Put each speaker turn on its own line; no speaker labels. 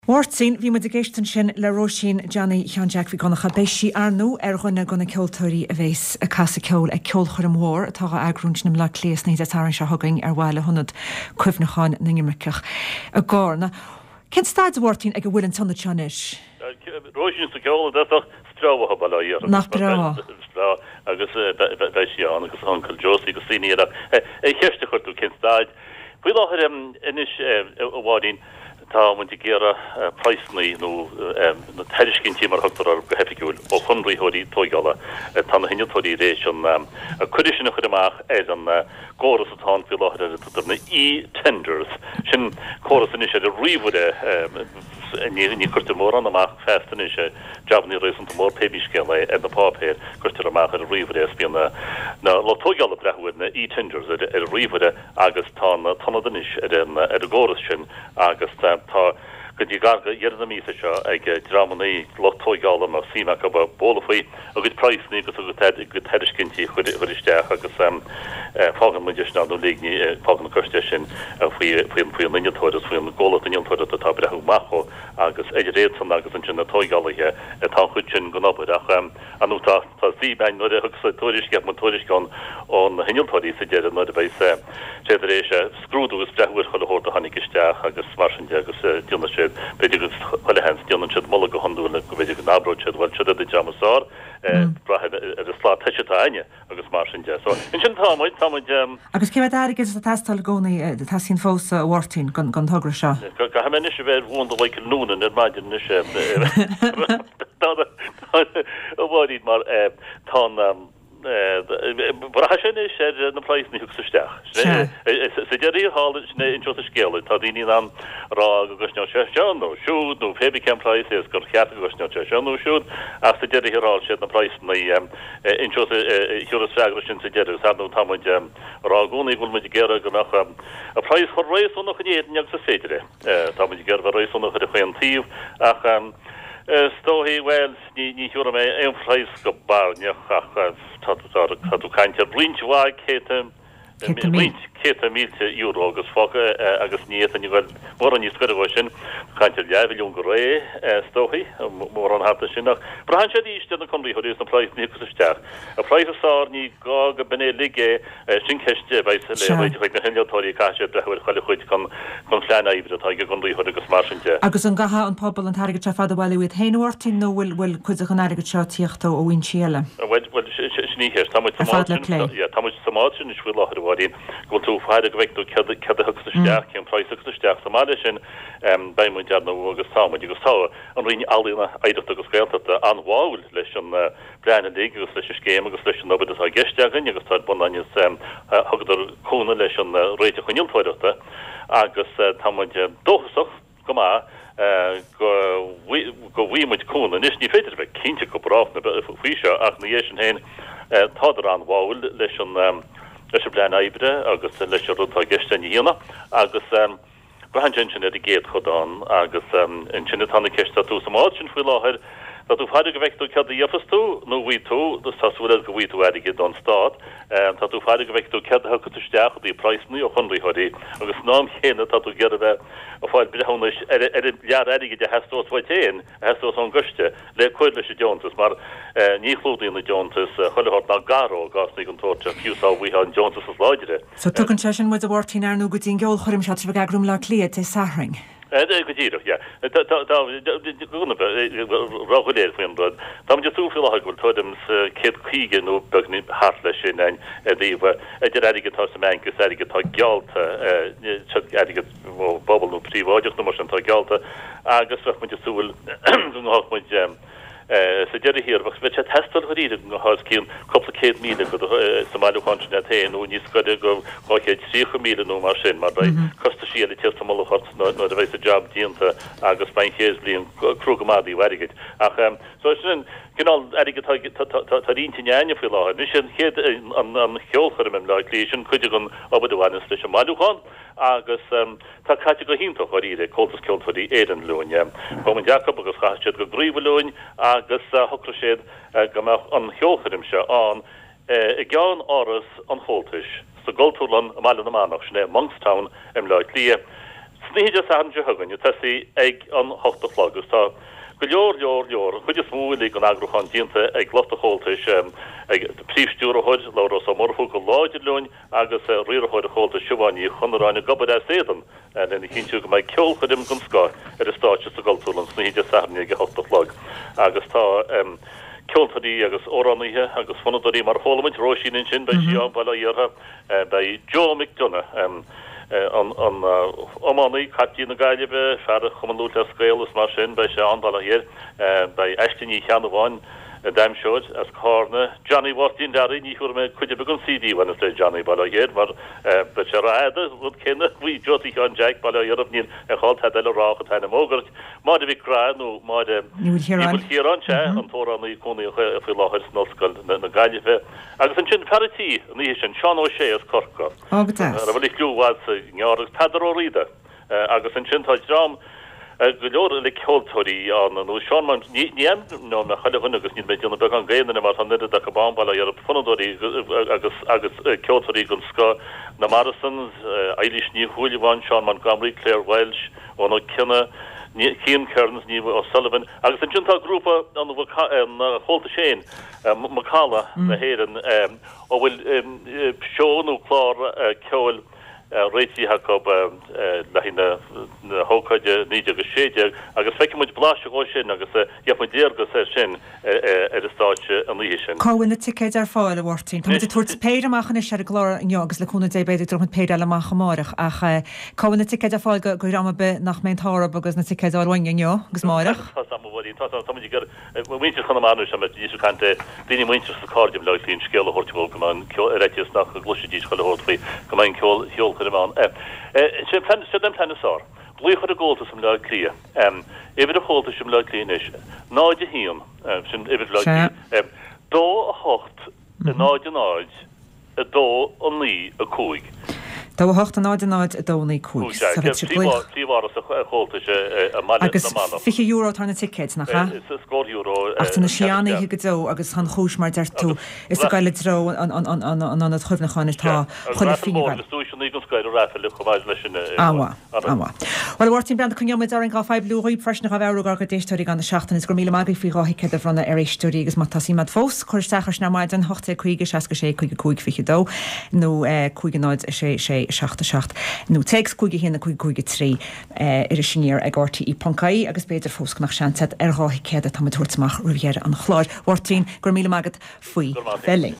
Mórtín bhí muid géistan sin le Róisín Johnny Cheanjack bhí gona chabéisi arnú ghunna gona ceoltóirí a bhés a casa ceol ag ceol chuir an mór atá agrúnt nim le clíos ní taran se thugaing bhile hunnad cuimhnacháin na Imreachach a gána. Cén stáid bhórtín ag go bhfuil an tanna teanis?
Róisín sa ceol datach stráha bailíar.
Nach bra.
Agus Beisián agus Uncle Josie go síníach. Cheiste chuirtú cén stáid. Bhí láthir inis bháidín tá muinte gera praisnaí nó na teiriskintí mar hogtar go hefiúil ó chunraíthirí tógála tána hinnetóirí rééis an a chuirisin chud amach an córas atá bhí láthir na e-tenders sin córas inis a riomhide ní chuirte mór an amach festan is jobní rééis an mór pebíscéile na pápéir chuirte amach a riomhide bíon na tógála brethúid na e-tenders a riomhide agus tá tanadanis a ggóras sin agus tá go dtí garga dhearna mísa seo ag dramaí lotóigála mar síach go bólafaí a go praisní go go teidircintí chuiristeach agus fágan muidirna nó líní fágan chuiste sin faoin linnetóidir faoin ggóla iniontóidir atá brethú macho agus éidir réan agus an sin na tóigálathe tá chuid sin go nabaideach anú tá síbein nó agus tóirisce man tóiriscán ón na hiniontóirí sa déad nó a bheith séidir éis scrúdúgus brethúir chuil hórta hanig isteach agus marsinte agus dionna sé beidir chuile hens dionna siad molla go honúna go beidir go nábróid siad bhil siad a jamasár brathe a slá teisitá aine agus marsinte. So in sin táid
agus céimh agus a testal gcónaí tá sín fósa bhhairtín gan thugra seo.
Go ha me is bheith bhúnta le núna ar maidir is bhhaidíd mar tá bra sin is na praisní thusteach. Sa déirí hall in tro scéile tá daoine an rá go gosneá seán nó siúd nó fébicem prais is gur cheat go gosneá seán nó siúd a sa déirí rá sé na praisna in tro hiúrasreagra sin sa déidir sa nó táid rágúnaí bhfuil muid gera go nach a prais chu rééisú nach chunéad sa féidir tá muid gur bh rééisú nach chu chuantíh ach stóhí well ní hiúra mé éonfrais go barneach tú caiinte blinthá céta mílte euro agus foca agus níos an bhfuil mór an níos go sin caiinte leabhún go ré stóhí mór an háta sin nach brahan sé íiste na chunríthirí na práis ní chuisteach a práisá ní gá go bené ligé sin ceiste bheith le chuid na hinnetóirí caiise brethúir chuile chuid chun chléna ibre tá go chunríthirí agus marsinte.
Agus an gaha an pobl an target se fada bhile with héinhirtín nó bhfuil chuid an airgad seo tíochtta ó bhain síile.
Sníhéir táid samáin is bhfuil láthir bhádín go tú fáide go bheith ceadsteach an práisteach samáide sin beimún deadna agus táid agus tá an riine alína éidirta agus scéalta an bháil leis an breanna agus leis scéim agus leis an nobad a geisteagan agus tá bunaine thugadidir cúna leis an réite chuiniltóireachta agus táid dóchasach go má go bhímuid cúna níos ní féidir bheith cinnte go bráfna fao seo ach na dhé sin héin táidir an bháil leis an leis blean éibre agus leis rutá geistein híana agus brahan sin a géad chodán agus in sinna tanna ceiste tú samáid sin fuil láthir dat tú fáidir go bheitú cead a dhéfastú nó bhí tú táúil go bhí tú aige don stát tá tú fáidir go bheitú cead a chuteach í praisní ó chunraíthirí agus nám chéine tá tú gear bheith a fáil brethúnis lear aige de heús bhaidtéin heús an guste le chuid leis Jonesas mar ní chlúdaí na Jonesas chuilehart na garó gasnig an tóirte fiúsá bhí an Jonesas as láidere.
So tugann sé sin muid a bhhairtín ar nó go dtín geol chuirim se bh gagrúm le cliaad é saring.
Go díirech, ja. Ráchuléir faoin bud. Tá de túfiil ahagúil tuidims céad chuige nó begní hart lei sin ein díomh idir aigetá sa megus aigetá gealta aige bobbal nó príomháideach nó mar an tá gealta agus bheith muid súil muid sa déidir hir bh bheit testal choíide go hás cín coppla 100 míle go Somáliáin na taon ó níos goide go gáchéad 3 míle nó mar sin mar costa síala te samolachart nó a bheits a job díanta agus bain chéas blion crugamadí airigid ach so sin gná aige taríntine fi láthir nu sin chéad an cheolchar im le lí sin chuide an abadhhaine leis Somáliáin agus tá caite go hínta choíide coltas ceoltarí éan lúin Roman Jacob agus chaiste go bríomh lúin agus thugla séad goach an cheolcharim se an i gceann áras an chóltais sa Goldtúlan a meile na mánach sinné Monkstown im le lia sníide san hagan tasi ag an hochtta flagus tá go leor chud is múla an agrochan dínta ag glofta hóltais ag príomhstúra chuid le sa morthú go láidir lein agus riarthid a hólta siúhaní chunráinna gobad éan lena chinú go mai ceol chudim gon sá is státe sa galtúlan sníide sana ag hochtta flag agus tá ceoltarí agus óránaithe agus fanadarí mar fólamid roisín sin bei sián bailile dheartha bei Joe McDonough an ománaí catí na gaiileh fear chumanúta scéalas mar sin bei se andala hir bei eisteí cheanháin daimseid as cána Johnny Wattin darí ní chuir me chuide begun CD wanna le Johnny bailile hir mar be se raide rud cinenne bhí Jotí an Jack bailile dhearmh níl a cháil heile rácha tainna mógurt má de bhí cránú má de hiran se an tóránaí conaí fi láthir nóscail na gaiileh agus an sin parití ní sin Sean O'Shea as corca bhfuil clúhá neargus padaróíide agus an sin táid rám go leor le ceoltóirí an nó Seán man níam nó na chaile agus ní méidirna be an gréanana mar an nidir a go banbala ar fanadóí agus ceoltóirí gon sca na Morrisons Eilish ní chuúliháin Seán Montgomery Claire Welsh ó nó cinenne Cian Kearns ní O'Sullivan agus an sinnta grúpa an hólta séin Macala na héan ó bhfuil seónú chlár ceil réití Jacob lehína na hócaide níide go séide agus feicimuid bláiste ó sin agus jeapmu déargus sin státe an lí sin.
Cáhfuil na ticéid ar fáil a bhhairtín. Tá tuairt péir amachchan is ar glór an agus leúna dé beidir drom péir eile amach amárach ach cáhfuil na ticéid ar fáil go rama be nach mé tára agus na ticéid áhain agus márach.
Muinte chuna máú sem díú cante daine muinte sa cádim le lín scéal hortibó go man réitios nach glúsidí chohortfaí go main ceol hiol chuán. Sin tennisá. Bluchar a ggóta sem le clia. Idir a chóta sem le clíis. Náide híam sin idir le dó a hocht a náid a náid a dó an lí a cúig.
Tá hocht a náid a dónaí cúig. Agus fi euro tarna ticket nach Ach na sianna hi godó agus chan chúis mar der tú is a gaile dro an chufnacháin tá chuile fi. Well bhhairtín brand chuneomid ar an gá feib blúí freisna a bhú gar go déistóí gan na seachtain is go míle magí fao ráhice a bhrna ar éistóí agus má tasí mad fós chuirteachas na maid an 8 chuige 6 chuig fichidó nó chuigenáid sé 6 nó teex chuige héna chuige 3 ar a sinníir ag ortaí í Poncaí agus beidir fós nach seanset ar ráhice a tá tuairtach rivier an chláir. Bhhairtín gur míle magad faoi felling.